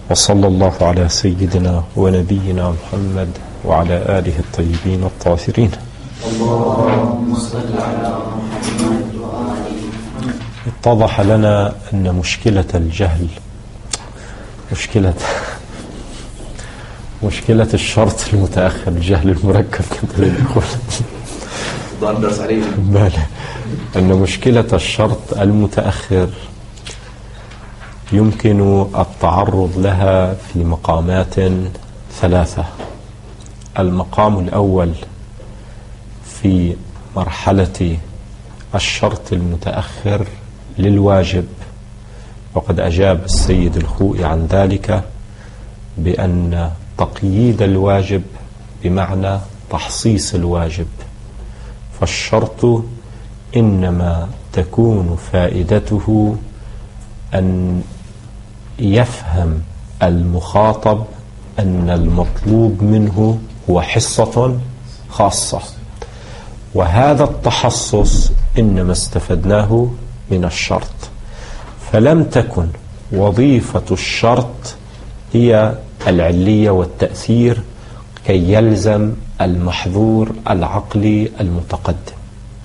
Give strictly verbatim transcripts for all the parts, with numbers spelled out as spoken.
وصلى الله على سيدنا ونبينا محمد وعلى آله الطيبين الطاهرين. اللهم صل على محمد وآله. اتضح لنا أن مشكلة الجهل مشكلة مشكلة الشرط المتأخر، الجهل المركب كنت يقول درس عليه أن مشكلة الشرط المتأخر يمكن التعرض لها في مقامات ثلاثة. المقام الأول في مرحلة الشرط المتأخر للواجب، وقد أجاب السيد الخوئي عن ذلك بأن تقييد الواجب بمعنى تحصيص الواجب، فالشرط إنما تكون فائدته أن يفهم المخاطب أن المطلوب منه هو حصة خاصة، وهذا التحصص إنما استفدناه من الشرط، فلم تكن وظيفة الشرط هي العلية والتأثير كي يلزم المحظور العقلي المتقدم.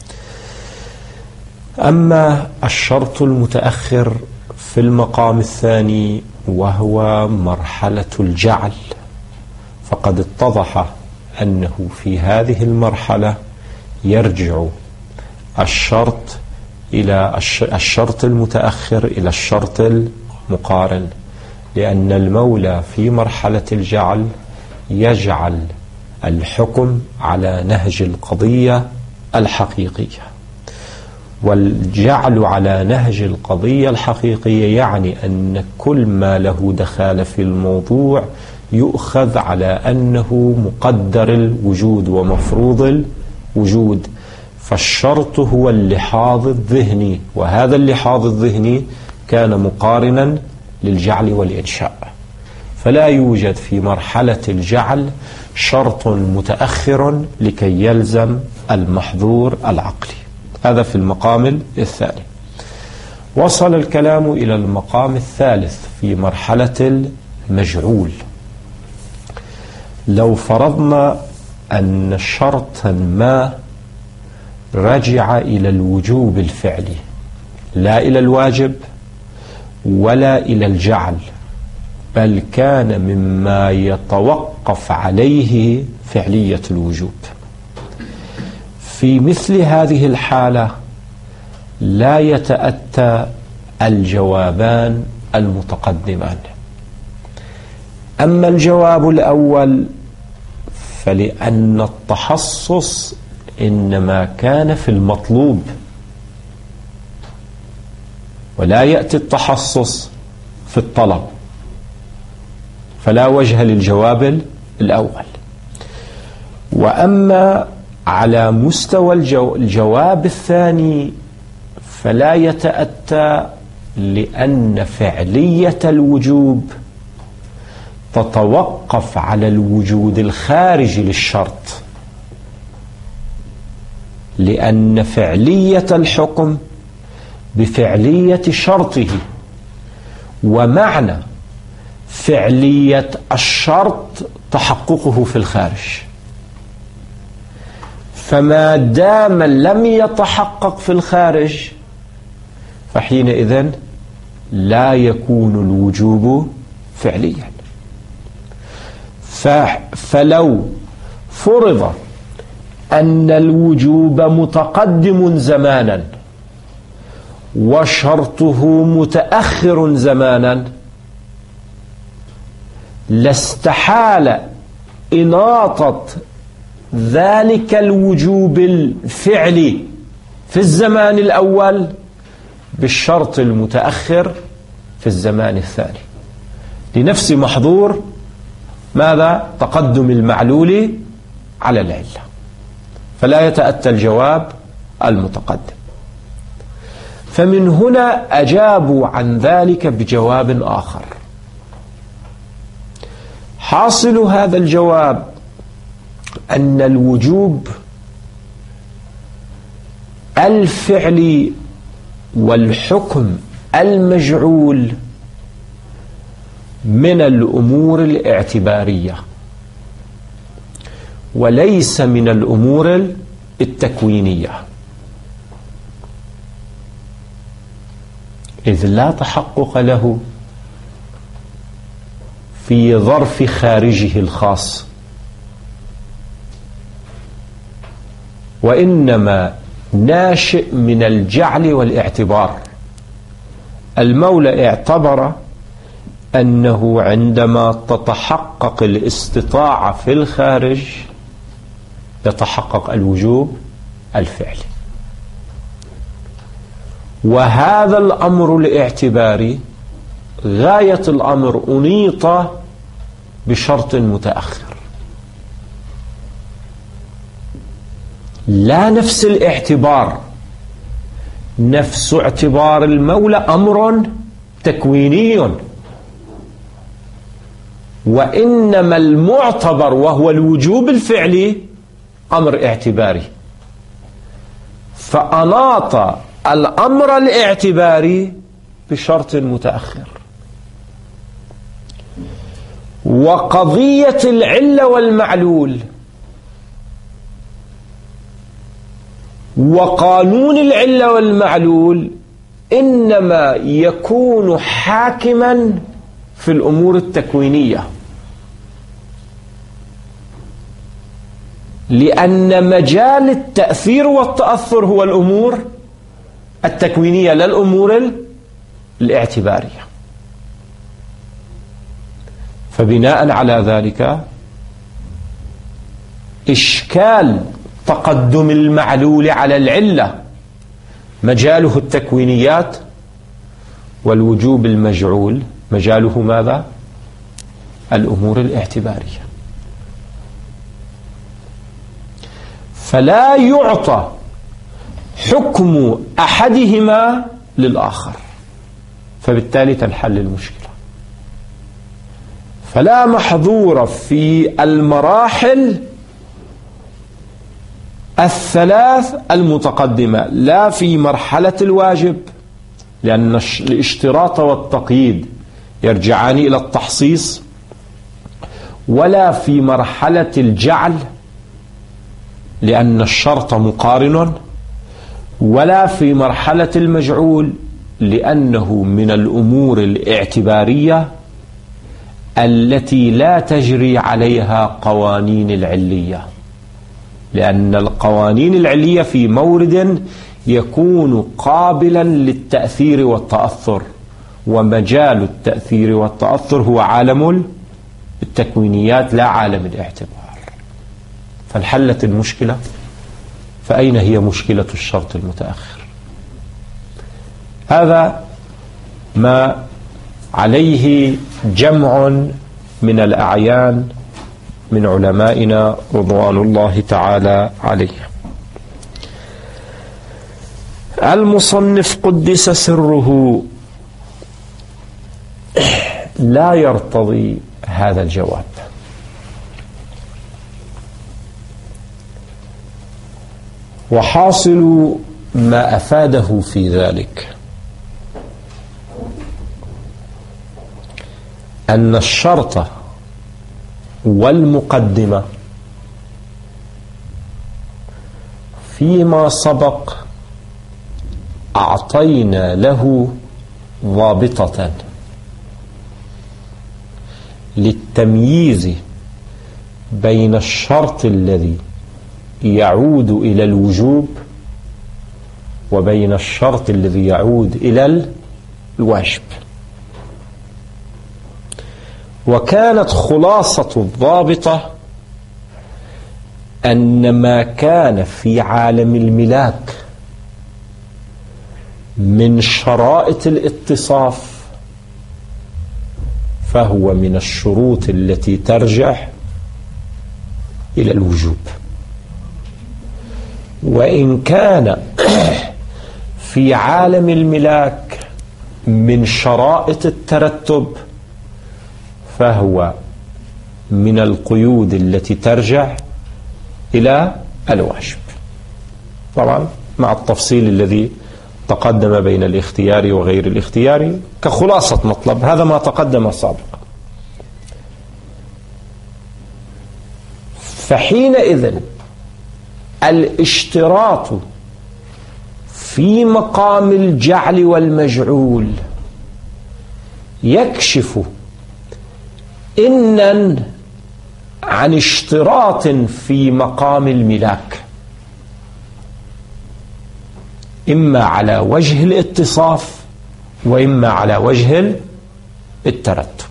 أما الشرط المتأخر في المقام الثاني وهو مرحلة الجعل، فقد اتضح أنه في هذه المرحلة يرجع الشرط إلى الشرط المتأخر إلى الشرط المقارن، لأن المولى في مرحلة الجعل يجعل الحكم على نهج القضية الحقيقية، والجعل على نهج القضية الحقيقية يعني أن كل ما له دخال في الموضوع يؤخذ على أنه مقدر الوجود ومفروض الوجود، فالشرط هو اللحاظ الذهني، وهذا اللحاظ الذهني كان مقارنا للجعل والإنشاء، فلا يوجد في مرحلة الجعل شرط متأخر لكي يلزم المحظور العقلي. هذا في المقام الثاني. وصل الكلام إلى المقام الثالث في مرحلة المجعول. لو فرضنا أن شرطا ما رجع إلى الوجوب الفعلي لا إلى الواجب ولا إلى الجعل، بل كان مما يتوقف عليه فعلية الوجوب، في مثل هذه الحالة لا يتأتى الجوابان المتقدمان. أما الجواب الأول فلأن التحصص إنما كان في المطلوب، ولا يأتي التحصص في الطلب، فلا وجه للجواب الأول. وأما على مستوى الجو الجواب الثاني فلا يتأتى، لأن فعلية الوجوب تتوقف على الوجود الخارجي للشرط، لأن فعلية الحكم بفعلية شرطه، ومعنى فعلية الشرط تحققه في الخارج، فما دام لم يتحقق في الخارج فحينئذ لا يكون الوجوب فعليا. فلو فرض أن الوجوب متقدم زمانا وشرطه متأخر زمانا، لاستحال إناطة ذلك الوجوب الفعلي في الزمان الأول بالشرط المتأخر في الزمان الثاني، لنفس محظور ماذا؟ تقدم المعلول على العلة، فلا يتأتى الجواب المتقدم. فمن هنا أجابوا عن ذلك بجواب آخر. حاصل هذا الجواب أن الوجوب الفعلي والحكم المجعول من الأمور الاعتبارية وليس من الأمور التكوينية، إذ لا تحقق له في ظرف خارجه الخاص، وإنما ناشئ من الجعل والاعتبار. المولى اعتبر أنه عندما تتحقق الاستطاعة في الخارج يتحقق الوجوب الفعلي، وهذا الأمر الاعتباري غاية الأمر أنيط بشرط متأخر، لا نفس الاعتبار، نفس اعتبار المولى أمر تكويني، وإنما المعتبر وهو الوجوب الفعلي أمر اعتباري، فأناط الأمر الاعتباري بشرط متأخر. وقضية العلة والمعلول وقانون العلة والمعلول إنما يكون حاكما في الأمور التكوينية، لأن مجال التأثير والتأثر هو الأمور التكوينية لا الأمور الاعتبارية. فبناء على ذلك إشكال تقدم المعلول على العلة مجاله التكوينيات، والوجوب المجعول مجاله ماذا؟ الأمور الاعتبارية. فلا يعطى حكم أحدهما للآخر، فبالتالي تنحل المشكلة. فلا محظور في المراحل الثلاث المتقدمة، لا في مرحلة الواجب لأن الاشتراط والتقييد يرجعان إلى التحصيص، ولا في مرحلة الجعل لأن الشرط مقارن، ولا في مرحلة المجعول لأنه من الأمور الاعتبارية التي لا تجري عليها قوانين العلية، لأن القوانين العلية في مورد يكون قابلا للتأثير والتأثر، ومجال التأثير والتأثر هو عالم التكوينيات لا عالم الاعتبار. فانحلت المشكلة، فأين هي مشكلة الشرط المتأخر؟ هذا ما عليه جمع من الأعيان من علمائنا رضوان الله تعالى عليه. المصنف قدس سره لا يرتضي هذا الجواب، وحاصل ما أفاده في ذلك أن الشرط والمقدمة فيما سبق أعطينا له ضابطة للتمييز بين الشرط الذي يعود إلى الوجوب وبين الشرط الذي يعود إلى الواجب. وكانت خلاصة الضابطة أن ما كان في عالم الملاك من شرائط الاتصاف فهو من الشروط التي ترجع إلى الوجوب، وإن كان في عالم الملاك من شرائط الترتب فهو من القيود التي ترجع إلى الواجب، طبعا مع التفصيل الذي تقدم بين الاختياري وغير الاختياري كخلاصة مطلب. هذا ما تقدم سابقا. فحينئذ الاشتراط في مقام الجعل والمجعول يكشف إنًا عن اشتراط في مقام الملاك، إما على وجه الاتصاف وإما على وجه الترتب.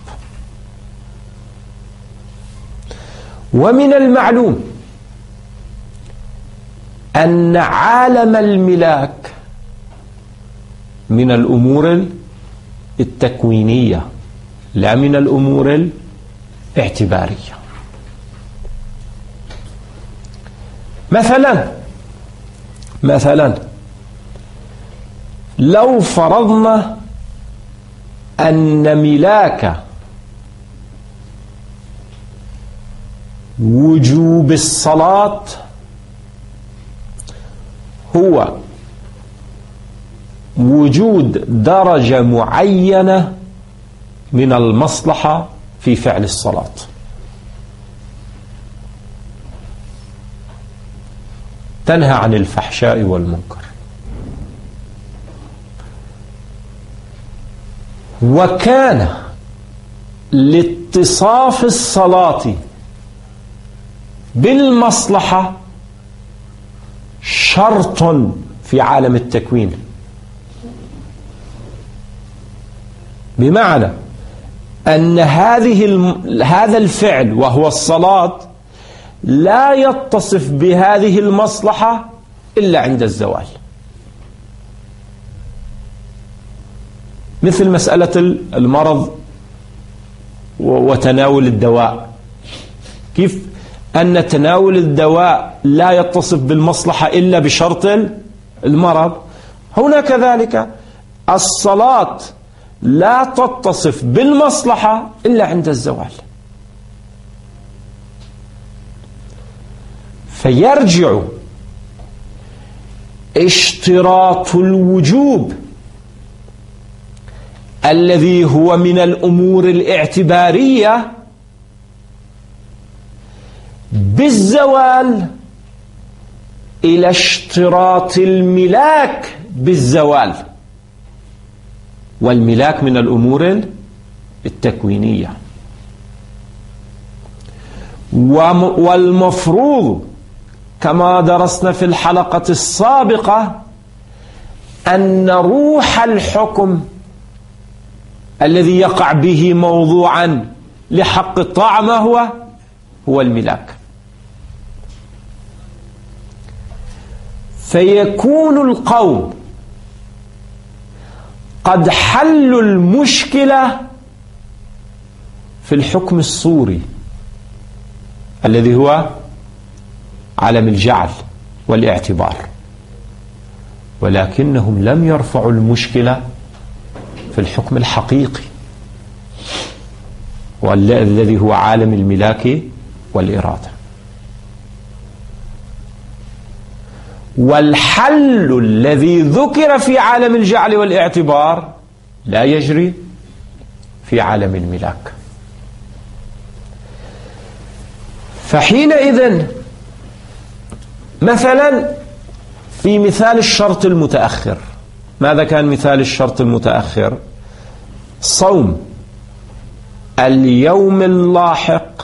ومن المعلوم أن عالم الملاك من الأمور التكوينية لا من الأمور الاعتبارية. مثلا مثلا لو فرضنا أن ملاك وجوب الصلاة هو وجود درجة معينة من المصلحة في فعل الصلاة، تنهى عن الفحشاء والمنكر، وكان لاتصاف الصلاة بالمصلحة شرط في عالم التكوين، بمعنى أن هذه الم... هذا الفعل وهو الصلاة لا يتصف بهذه المصلحة إلا عند الزوال. مثل مسألة المرض وتناول الدواء، كيف أن تناول الدواء لا يتصف بالمصلحة إلا بشرط المرض، هنا كذلك الصلاة لا تتصف بالمصلحة إلا عند الزوال. فيرجع اشتراط الوجوب الذي هو من الأمور الاعتبارية بالزوال إلى اشتراط الملاك بالزوال، والملاك من الأمور التكوينية. والمفروض كما درسنا في الحلقة السابقة أن روح الحكم الذي يقع به موضوعا لحق الطاعة ما هو؟ هو الملاك. فيكون القوم قد حلوا المشكلة في الحكم الصوري الذي هو عالم الجعل والاعتبار، ولكنهم لم يرفعوا المشكلة في الحكم الحقيقي والذي هو عالم الملاك والإرادة. والحل الذي ذكر في عالم الجعل والاعتبار لا يجري في عالم الملاك. فحينئذ مثلا في مثال الشرط المتأخر، ماذا كان مثال الشرط المتأخر؟ صوم اليوم اللاحق،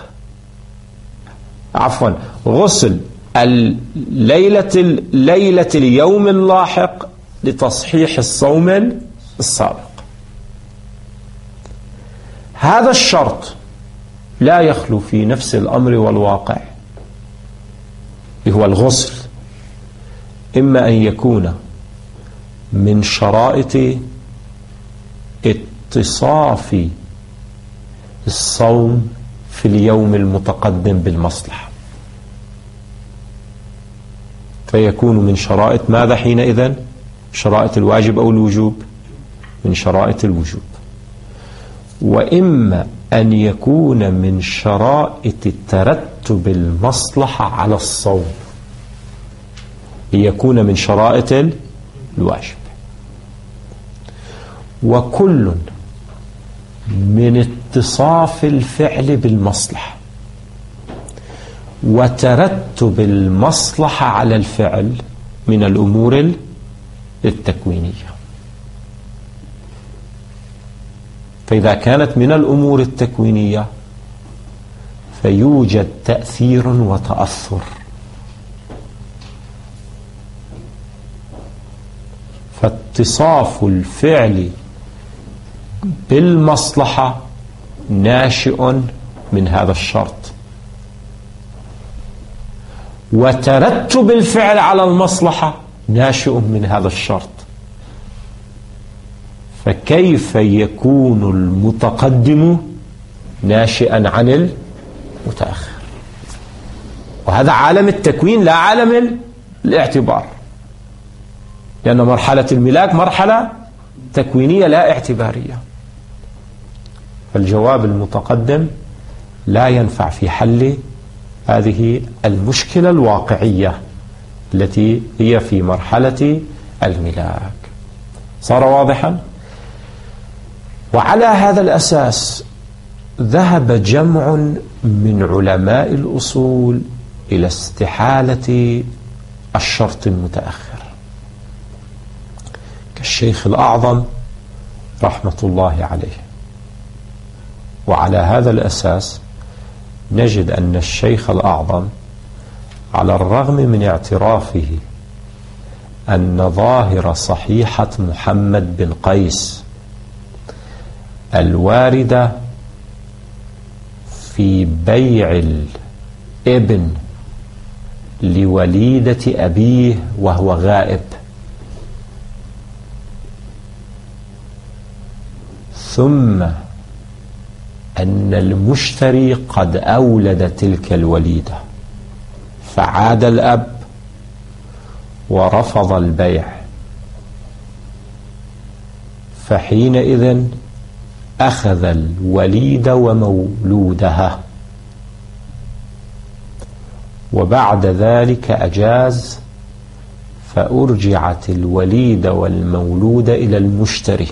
عفوا غسل الليلة ليلة اليوم اللاحق لتصحيح الصوم السابق. هذا الشرط لا يخلو في نفس الأمر والواقع، هو الغسل، إما أن يكون من شرائط اتصاف الصوم في اليوم المتقدم بالمصلحة، فيكون من شرائط ماذا حينئذ؟ شرائط الواجب أو الوجوب؟ من شرائط الوجوب. وإما أن يكون من شرائط ترتب المصلحة على الصوم، ليكون من شرائط الواجب. وكل من اتصاف الفعل بالمصلحة وترتب المصلحة على الفعل من الأمور التكوينية. فإذا كانت من الأمور التكوينية فيوجد تأثير وتأثر، فاتصاف الفعل بالمصلحة ناشئ من هذا الشرط، وترتب الفعل على المصلحة ناشئ من هذا الشرط. فكيف يكون المتقدم ناشئا عن المتأخر؟ وهذا عالم التكوين لا عالم الاعتبار، لأن مرحلة الملاك مرحلة تكوينية لا اعتبارية. فالجواب المتقدم لا ينفع في حل هذه المشكلة الواقعية التي هي في مرحلة الملاك. صار واضحا؟ وعلى هذا الأساس ذهب جمع من علماء الأصول إلى استحالة الشرط المتأخر، كالشيخ الأعظم رحمة الله عليه. وعلى هذا الأساس نجد أن الشيخ الأعظم على الرغم من اعترافه أن ظاهر صحيحة محمد بن قيس الواردة في بيع الابن لوليدة أبيه وهو غائب، ثم أن المشتري قد أولد تلك الوليدة فعاد الأب ورفض البيع، فحينئذ أخذ الوليد ومولودها، وبعد ذلك أجاز فأرجعت الوليد والمولود إلى المشتري.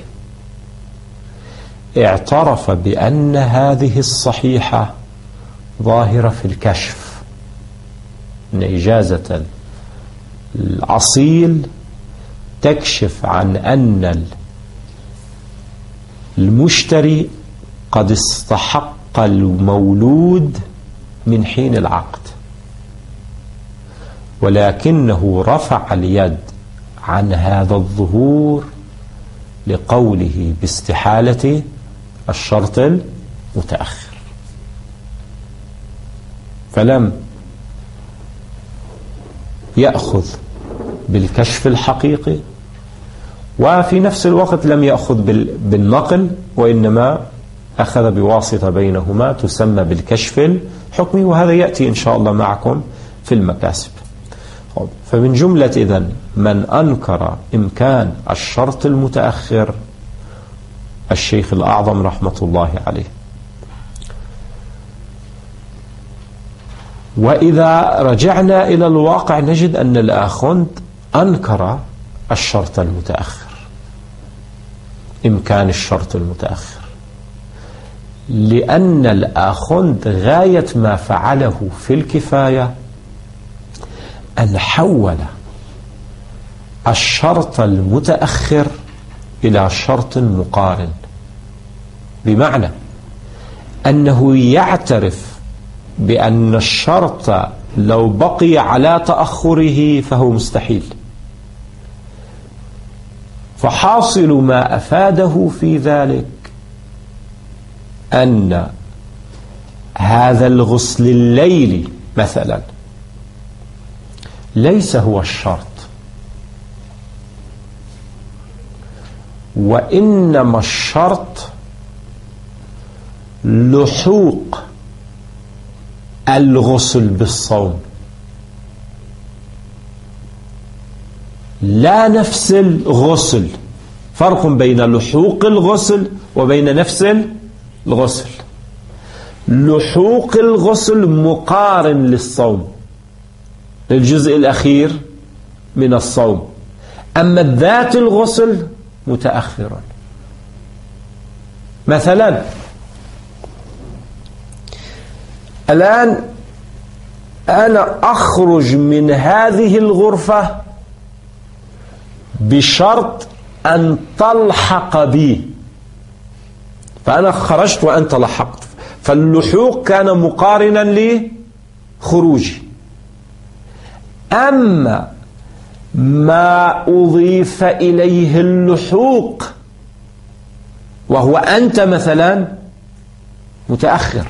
اعترف بأن هذه الصحيحة ظاهرة في الكشف، أن إجازة الأصيل تكشف عن أن المشتري قد استحق المولود من حين العقد، ولكنه رفع اليد عن هذا الظهور لقوله باستحالة الشرط المتأخر، فلم يأخذ بالكشف الحقيقي وفي نفس الوقت لم يأخذ بالنقل، وإنما أخذ بواسطة بينهما تسمى بالكشف الحكمي، وهذا يأتي إن شاء الله معكم في المكاسب. فمن جملة إذن من أنكر إمكان الشرط المتأخر الشيخ الأعظم رحمة الله عليه. وإذا رجعنا إلى الواقع نجد أن الآخوند أنكر الشرط المتأخر، إمكان الشرط المتأخر، لأن الآخوند غاية ما فعله في الكفاية أن حول الشرط المتأخر إلى شرط مقارن، بمعنى أنه يعترف بأن الشرط لو بقي على تأخره فهو مستحيل، فحاصل ما أفاده في ذلك أن هذا الغسل الليلي مثلا ليس هو الشرط، وإنما الشرط لحوق الغسل بالصوم، لا نفس الغسل. فرق بين لحوق الغسل وبين نفس الغسل. لحوق الغسل مقارن للصوم، للجزء الأخير من الصوم، أما ذات الغسل متأخرا. مثلا الآن أنا أخرج من هذه الغرفة بشرط أن تلحق بي، فأنا خرجت وأنت لحقت، فاللحوق كان مقارنا لخروجي. أما ما أضيف إليه اللحوق وهو أنت مثلا متأخر،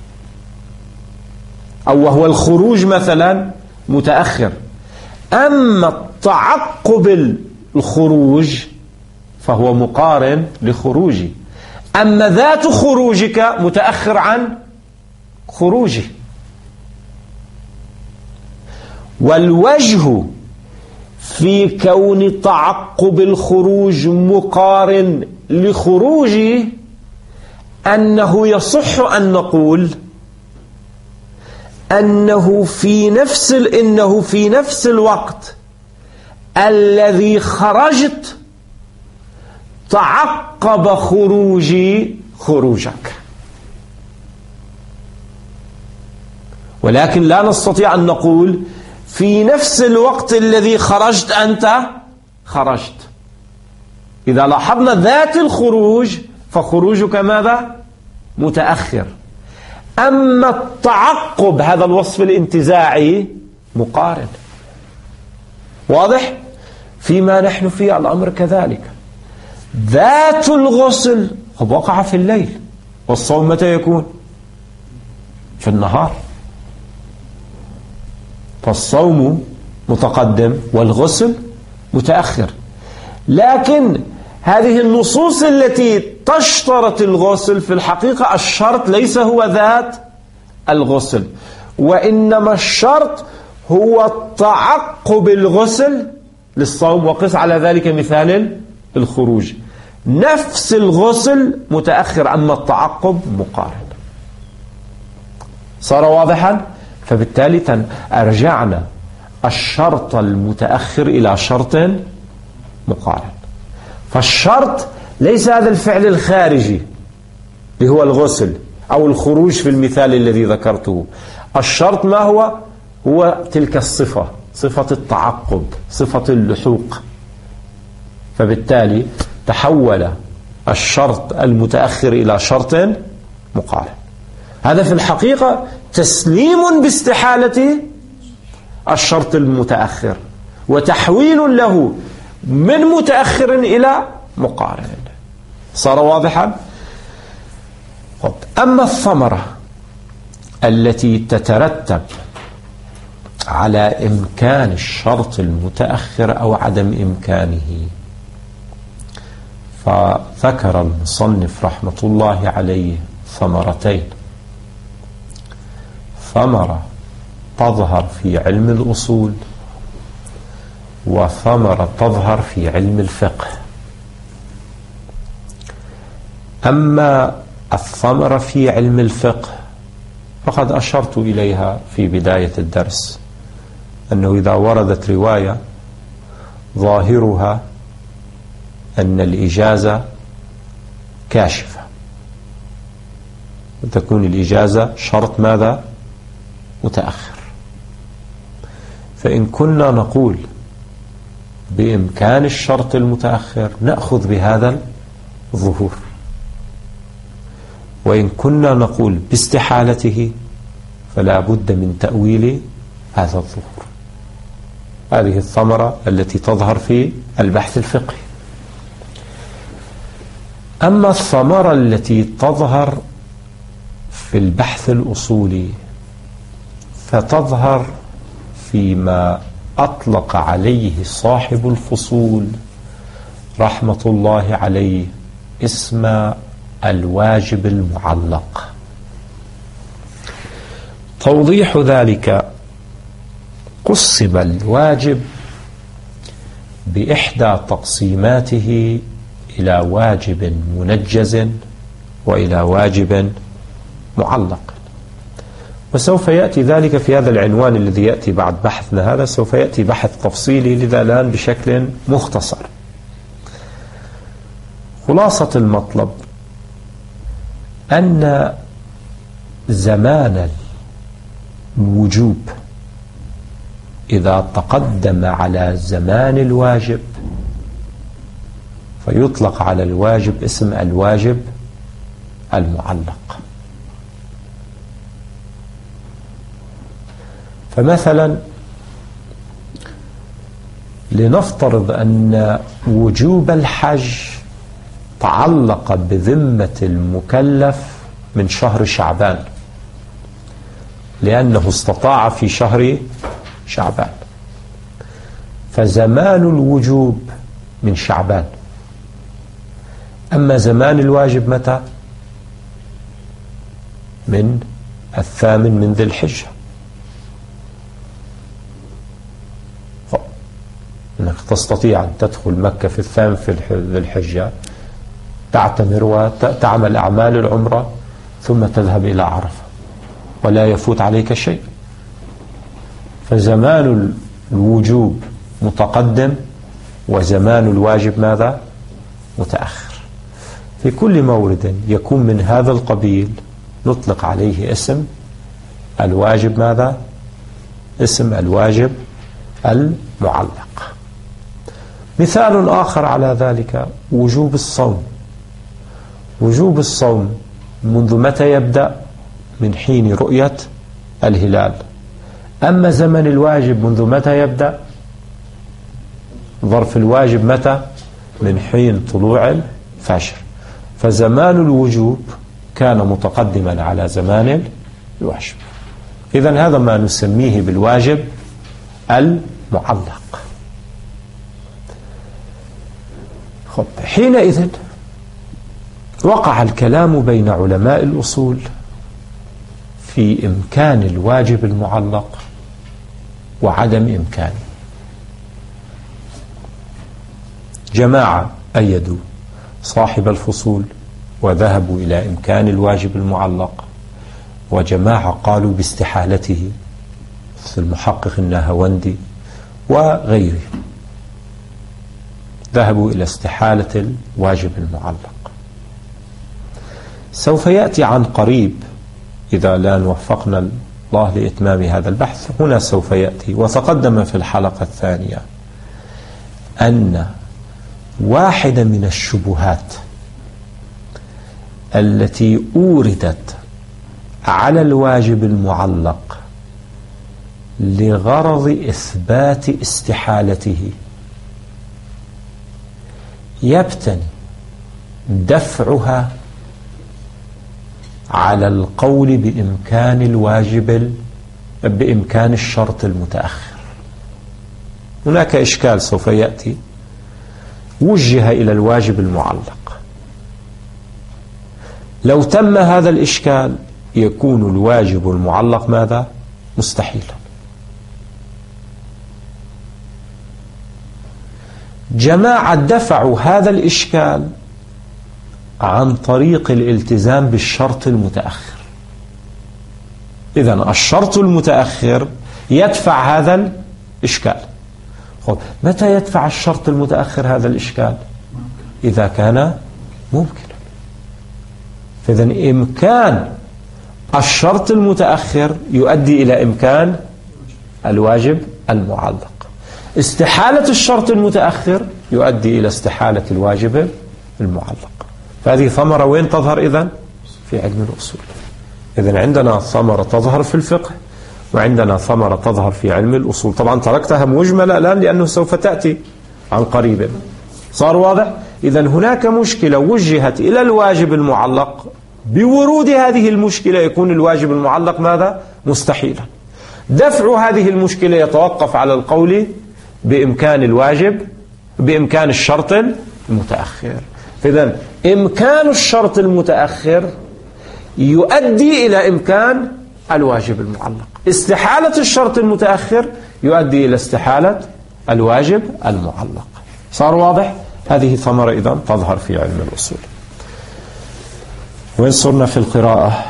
أو وهو الخروج مثلا متأخر. أما التعقب الخروج فهو مقارن لخروجي، أما ذات خروجك متأخر عن خروجي. والوجه في كون تعقب الخروج مقارن لخروجي أنه يصح أن نقول أنه في نفس إنه في نفس الوقت الذي خرجت تعقب خروجي خروجك، ولكن لا نستطيع أن نقول في نفس الوقت الذي خرجت أنت خرجت. إذا لاحظنا ذات الخروج فخروجك ماذا؟ متأخر. أما التعقب هذا الوصف الانتزاعي مقارن. واضح؟ فيما نحن فيه الأمر كذلك. ذات الغسل قد وقع في الليل، والصوم متى يكون؟ في النهار، فالصوم متقدم والغسل متأخر. لكن هذه النصوص التي تشترط الغسل في الحقيقة الشرط ليس هو ذات الغسل، وإنما الشرط هو التعقب الغسل للصوم. وقس على ذلك مثال الخروج، نفس الغسل متأخر أما التعقب مقارن. صار واضحا؟ فبالتالي أرجعنا الشرط المتأخر إلى شرط مقارن. فالشرط ليس هذا الفعل الخارجي اللي هو الغسل أو الخروج في المثال الذي ذكرته. الشرط ما هو؟ هو تلك الصفة، صفة التعقب، صفة اللحوق. فبالتالي تحول الشرط المتأخر إلى شرط مقارن. هذا في الحقيقة تسليم باستحالة الشرط المتأخر وتحويل له من متأخر إلى مقارن. صار واضحا؟ أما الثمرة التي تترتب على إمكان الشرط المتأخر أو عدم إمكانه، فذكر المصنف رحمة الله عليه ثمرتين: ثمرة تظهر في علم الأصول، وثمرة تظهر في علم الفقه. أما الثمرة في علم الفقه فقد أشرت إليها في بداية الدرس، أنه إذا وردت رواية ظاهرها أن الإجازة كاشفة، وتكون الإجازة شرط ماذا؟ متأخر. فإن كنا نقول بإمكان الشرط المتأخر نأخذ بهذا الظهور، وإن كنا نقول باستحالته فلا بد من تأويل هذا الظهور. هذه الثمرة التي تظهر في البحث الفقهي. أما الثمرة التي تظهر في البحث الأصولي فتظهر فيما أطلق عليه صاحب الفصول رحمة الله عليه اسم الواجب المعلق. توضيح ذلك: قسم الواجب بإحدى تقسيماته إلى واجب منجز وإلى واجب معلق، وسوف يأتي ذلك في هذا العنوان الذي يأتي بعد بحثنا هذا. سوف يأتي بحث تفصيلي، لذا الآن بشكل مختصر. خلاصة المطلب أن زمان الوجوب إذا تقدم على زمان الواجب فيطلق على الواجب اسم الواجب المعلق. فمثلا لنفترض أن وجوب الحج تعلق بذمة المكلف من شهر شعبان لأنه استطاع في شهر شعبان، فزمان الوجوب من شعبان، أما زمان الواجب متى؟ من الثامن من ذي الحجة. أنك تستطيع أن تدخل مكة في الثامن في ذي الحجة، تعتمر وتعمل أعمال العمرة ثم تذهب إلى عرفة ولا يفوت عليك شيء. فزمان الوجوب متقدم وزمان الواجب ماذا؟ متأخر. في كل مورد يكون من هذا القبيل نطلق عليه اسم الواجب ماذا؟ اسم الواجب المعلق. مثال آخر على ذلك وجوب الصوم. وجوب الصوم منذ متى يبدأ؟ من حين رؤية الهلال. أما زمن الواجب منذ متى يبدأ؟ ظرف الواجب متى؟ من حين طلوع الفجر. فزمان الوجوب كان متقدما على زمان الواجب. إذن هذا ما نسميه بالواجب المعلق. خب حينئذ وقع الكلام بين علماء الأصول في إمكان الواجب المعلق وعدم إمكانه. جماعة أيدوا صاحب الفصول وذهبوا إلى إمكان الواجب المعلق، وجماعة قالوا باستحالته مثل المحقق النهاوندي وغيره، ذهبوا إلى استحالة الواجب المعلق. سوف يأتي عن قريب إذا لا وفقنا الله لإتمام هذا البحث، هنا سوف يأتي وتقدم في الحلقة الثانية أن واحدة من الشبهات التي أوردت على الواجب المعلق لغرض إثبات استحالته يبتني دفعها على القول بإمكان الواجب بإمكان الشرط المتأخر. هناك إشكال سوف يأتي وجه إلى الواجب المعلق. لو تم هذا الإشكال يكون الواجب المعلق ماذا؟ مستحيلا. جماعة دفعوا هذا الإشكال عن طريق الالتزام بالشرط المتأخر. إذن الشرط المتأخر يدفع هذا الإشكال. خب متى يدفع الشرط المتأخر هذا الإشكال؟ إذا كان ممكنا. فإذن إمكان الشرط المتأخر يؤدي إلى إمكان الواجب المعلق. استحالة الشرط المتأخر يؤدي إلى استحالة الواجب المعلق. فهذه ثمرة وين تظهر إذن؟ في علم الأصول. إذن عندنا ثمرة تظهر في الفقه وعندنا ثمرة تظهر في علم الأصول. طبعا تركتها مجملة الآن لأنه سوف تأتي عن قريب. صار واضح؟ إذن هناك مشكلة وجهت إلى الواجب المعلق، بورود هذه المشكلة يكون الواجب المعلق ماذا؟ مستحيلا. دفع هذه المشكلة يتوقف على القول بإمكان الواجب بإمكان الشرط المتأخر. فإذن إمكان الشرط المتأخر يؤدي إلى إمكان الواجب المعلق. استحالة الشرط المتأخر يؤدي إلى استحالة الواجب المعلق. صار واضح؟ هذه ثمرة إذن تظهر في علم الأصول. وين صرنا في القراءة؟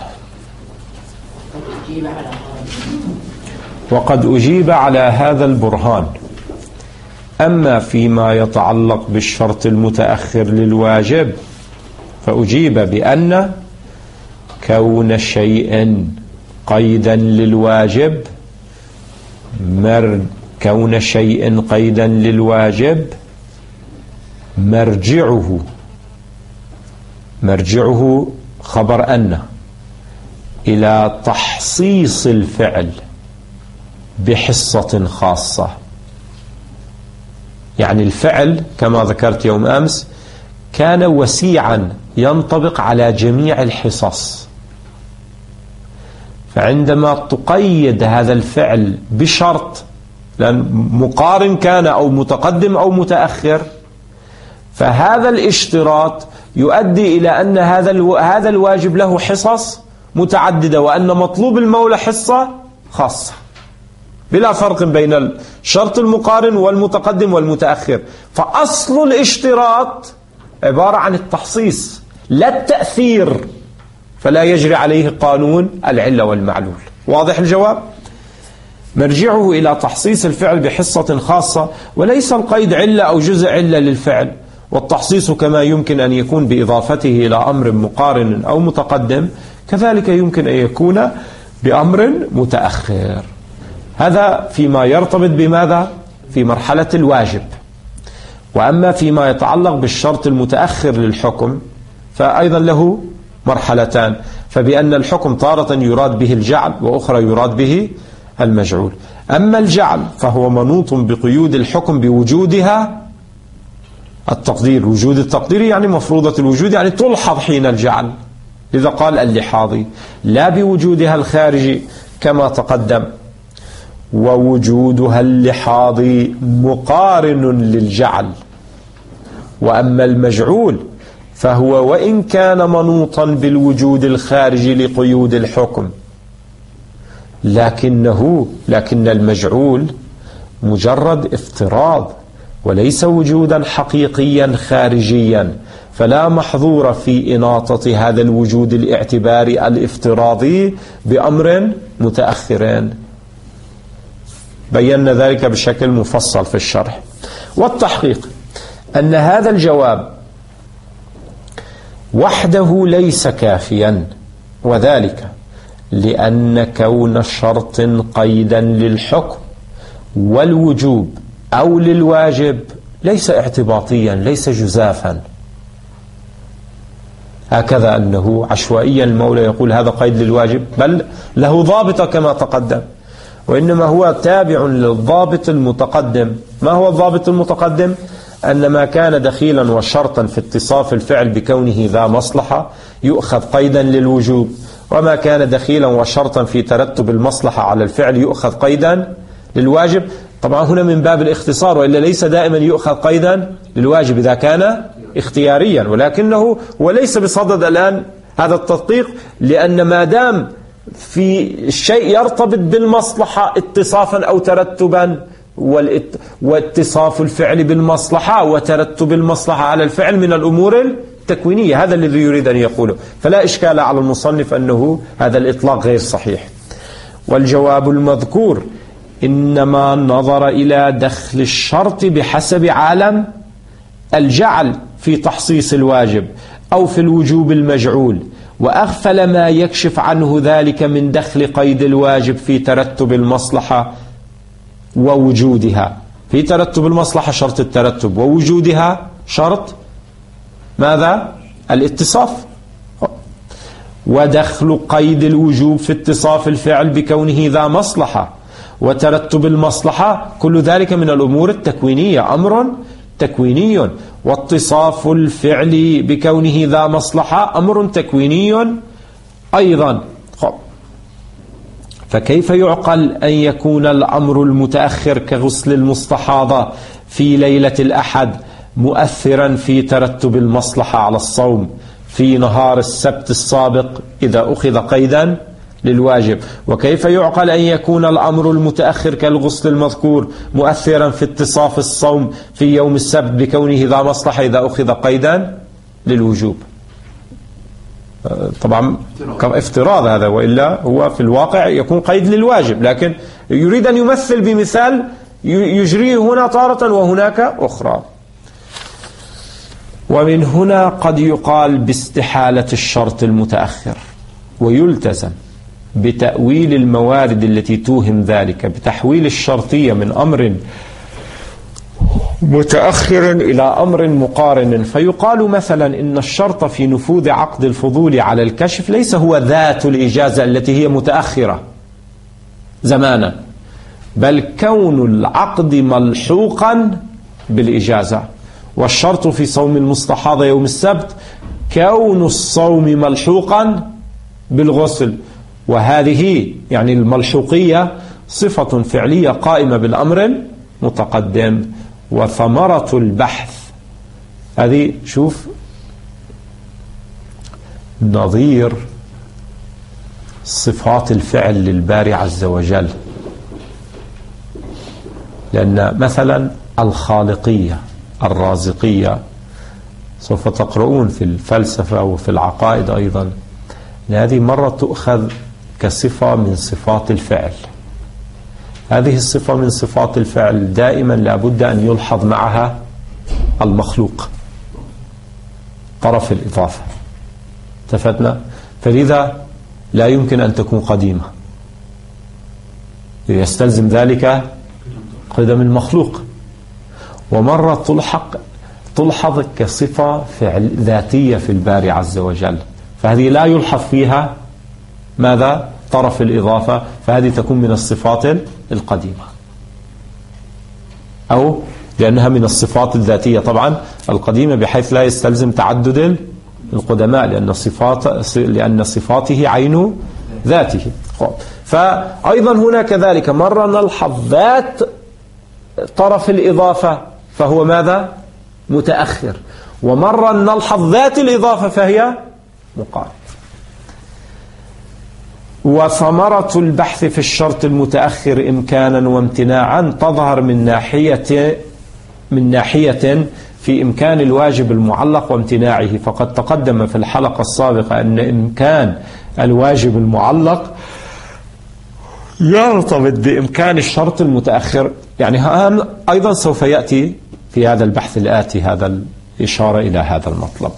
وقد أجيب على هذا البرهان. أما فيما يتعلق بالشرط المتأخر للواجب فأجيب بأن كون شيء قيدا للواجب كون شيء قيدا للواجب مرجعه مرجعه خبر أن إلى تحصيص الفعل بحصة خاصة. يعني الفعل كما ذكرت يوم أمس كان وسيعا ينطبق على جميع الحصص، فعندما تقيد هذا الفعل بشرط، لأن مقارن كان أو متقدم أو متأخر، فهذا الاشتراط يؤدي إلى أن هذا هذا الواجب له حصص متعددة، وأن مطلوب المولى حصة خاصة بلا فرق بين الشرط المقارن والمتقدم والمتأخر. فأصل الاشتراط عبارة عن التحصيص لا التأثير، فلا يجري عليه قانون العلة والمعلول. واضح الجواب؟ مرجعه إلى تحصيص الفعل بحصة خاصة، وليس القيد علة أو جزء علة للفعل. والتحصيص كما يمكن أن يكون بإضافته إلى أمر مقارن أو متقدم، كذلك يمكن أن يكون بأمر متأخر. هذا فيما يرتبط بماذا؟ في مرحلة الواجب. وأما فيما يتعلق بالشرط المتأخر للحكم فأيضا له مرحلتان، فبأن الحكم تارة يراد به الجعل وأخرى يراد به المجعول. أما الجعل فهو منوط بقيود الحكم بوجودها التقدير، وجود التقدير يعني مفروضة الوجود، يعني تلحظ حين الجعل، لذا قال اللحاظي لا بوجودها الخارجي كما تقدم، ووجودها اللحاظي مقارن للجعل. وأما المجعول فهو وإن كان منوطا بالوجود الخارجي لقيود الحكم، لكنه لكن المجعول مجرد افتراض وليس وجودا حقيقيا خارجيا، فلا محظور في إناطة هذا الوجود الاعتباري الافتراضي بأمر متأخرين. بينا ذلك بشكل مفصل في الشرح. والتحقيق أن هذا الجواب وحده ليس كافيا، وذلك لأن كون شرط قيدا للحكم والوجوب أو للواجب ليس اعتباطيا، ليس جزافا، هكذا أنه عشوائيا المولى يقول هذا قيد للواجب، بل له ضابط كما تقدم، وإنما هو تابع للضابط المتقدم. ما هو الضابط المتقدم؟ أن ما كان دخيلا وشرطا في اتصاف الفعل بكونه ذا مصلحة يؤخذ قيدا للوجوب، وما كان دخيلا وشرطا في ترتب المصلحة على الفعل يؤخذ قيدا للواجب. طبعا هنا من باب الاختصار، وإلا ليس دائما يؤخذ قيدا للواجب إذا كان اختياريا، ولكنه وليس بصدد الآن هذا التدقيق، لأن ما دام في الشيء يرتبط بالمصلحة اتصافا أو ترتبا، واتصاف الفعل بالمصلحة وترتب المصلحة على الفعل من الأمور التكوينية، هذا الذي يريد أن يقوله، فلا إشكال على المصنف أنه هذا الإطلاق غير صحيح. والجواب المذكور إنما نظر إلى دخل الشرط بحسب عالم الجعل في تحصيص الواجب أو في الوجوب المجعول، وأغفل ما يكشف عنه ذلك من دخل قيد الواجب في ترتب المصلحة ووجودها. في ترتب المصلحة شرط الترتب، ووجودها شرط ماذا؟ الاتصاف. ودخل قيد الوجوب في اتصاف الفعل بكونه ذا مصلحة وترتب المصلحة، كل ذلك من الأمور التكوينية، أمر تكويني. واتصاف الفعل بكونه ذا مصلحة أمر تكويني أيضا. فكيف يعقل أن يكون الأمر المتأخر كغسل المستحاضة في ليلة الأحد مؤثرا في ترتب المصلحة على الصوم في نهار السبت السابق إذا أخذ قيدا للواجب؟ وكيف يعقل أن يكون الأمر المتأخر كالغسل المذكور مؤثرا في اتصاف الصوم في يوم السبت بكونه ذا مصلحة إذا أخذ قيدا للوجوب؟ طبعا افتراض هذا، وإلا هو في الواقع يكون قيد للواجب، لكن يريد أن يمثل بمثال يجريه هنا تارة وهناك أخرى. ومن هنا قد يقال باستحالة الشرط المتأخر، ويلتزم بتأويل الموارد التي توهم ذلك، بتحويل الشرطية من أمر متأخر إلى أمر مقارن. فيقال مثلا إن الشرط في نفوذ عقد الفضول على الكشف ليس هو ذات الإجازة التي هي متأخرة زمانا، بل كون العقد ملحوقا بالإجازة. والشرط في صوم المستحاضة يوم السبت كون الصوم ملحوقا بالغسل، وهذه يعني الملحوقية صفة فعلية قائمة بالأمر المتقدم. وثمرة البحث هذه شوف نظير صفات الفعل للباري عز وجل، لأن مثلا الخالقية الرازقية سوف تقرؤون في الفلسفة وفي العقائد أيضا، هذه مرة تؤخذ كصفة من صفات الفعل. هذه الصفة من صفات الفعل دائما لابد أن يلحظ معها المخلوق، طرف الإضافة، اتفقنا؟ فلذا لا يمكن أن تكون قديمة، يستلزم ذلك قدم المخلوق. ومرة تلحق تلحظ كصفة فعل ذاتية في الباري عز وجل، فهذه لا يلحظ فيها ماذا؟ طرف الإضافة، فهذه تكون من الصفات القديمة، أو لأنها من الصفات الذاتية طبعا القديمة بحيث لا يستلزم تعدد القدماء، لأن صفات لأن صفاته عين ذاته. فأيضا هنا كذلك مرة نلحظ ذات طرف الإضافة فهو ماذا؟ متأخر، ومرة نلحظ ذات الإضافة فهي مقارن. وثمرة البحث في الشرط المتأخر إمكانا وامتناعا تظهر من ناحية من ناحية في إمكان الواجب المعلق وامتناعه. فقد تقدم في الحلقة السابقة أن إمكان الواجب المعلق يرتبط بإمكان الشرط المتأخر، يعني أيضا سوف يأتي في هذا البحث الآتي هذا الإشارة إلى هذا المطلب.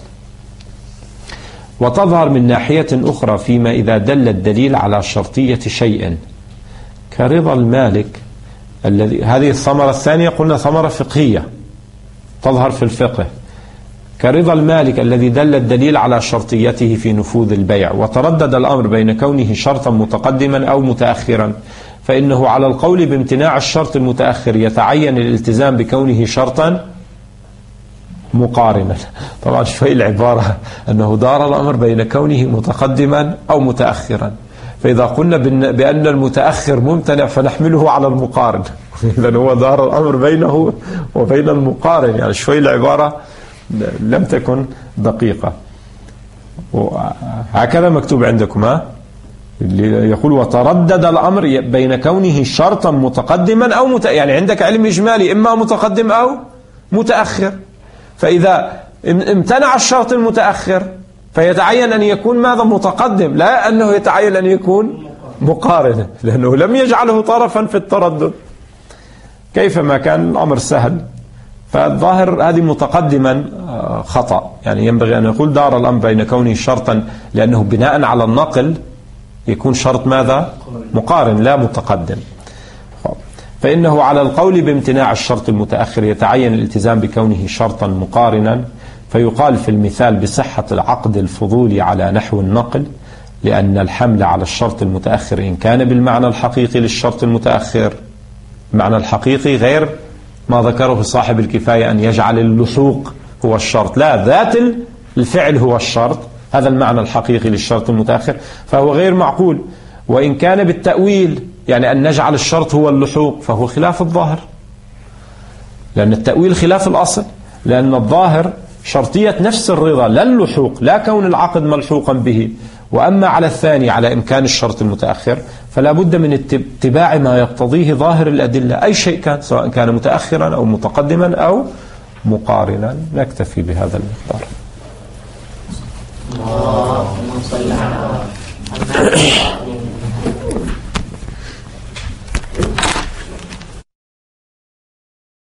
وتظهر من ناحية أخرى فيما إذا دل الدليل على شرطية شيء كرضا المالك الذي، هذه الثمرة الثانية قلنا ثمرة فقهية تظهر في الفقه، كرضا المالك الذي دل الدليل على شرطيته في نفوذ البيع. وتردد الأمر بين كونه شرطا متقدما أو متأخرا، فإنه على القول بامتناع الشرط المتأخر يتعين الالتزام بكونه شرطا مقارنا. طبعا شوي العبارة أنه دار الأمر بين كونه متقدما أو متأخرا، فإذا قلنا بأن المتأخر ممتنع فنحمله على المقارن، إذن هو دار الأمر بينه وبين المقارن، يعني شوي العبارة لم تكن دقيقة. هكذا مكتوب عندكم، ها اللي يقول وتردد الأمر بين كونه شرطا متقدما أو مت... يعني عندك علم إجمالي إما متقدم أو متأخر، فإذا امتنع الشرط المتأخر فيتعين أن يكون ماذا؟ متقدم، لا أنه يتعين أن يكون مقارن، لأنه لم يجعله طرفا في التردد، كيفما كان الأمر سهل. فالظاهر هذه متقدما خطأ، يعني ينبغي أن يقول دار الأمر بين كونه شرطا، لأنه بناء على النقل يكون شرط ماذا؟ مقارن لا متقدم. فإنه على القول بامتناع الشرط المتأخر يتعين الالتزام بكونه شرطا مقارنا، فيقال في المثال بصحة العقد الفضولي على نحو النقل، لأن الحمل على الشرط المتأخر إن كان بالمعنى الحقيقي للشرط المتأخر، المعنى الحقيقي غير ما ذكره صاحب الكفاية أن يجعل اللحوق هو الشرط، لا، ذات الفعل هو الشرط، هذا المعنى الحقيقي للشرط المتأخر، فهو غير معقول. وإن كان بالتأويل يعني أن نجعل الشرط هو اللحوق فهو خلاف الظاهر، لأن التأويل خلاف الأصل، لأن الظاهر شرطية نفس الرضا لا اللحوق، لا كون العقد ملحوقا به. وأما على الثاني على إمكان الشرط المتأخر فلا بد من اتباع ما يقتضيه ظاهر الأدلة أي شيء كان، سواء كان متأخرا أو متقدما أو مقارنا. نكتفي بهذا المقدار. اللهم صل على محمد.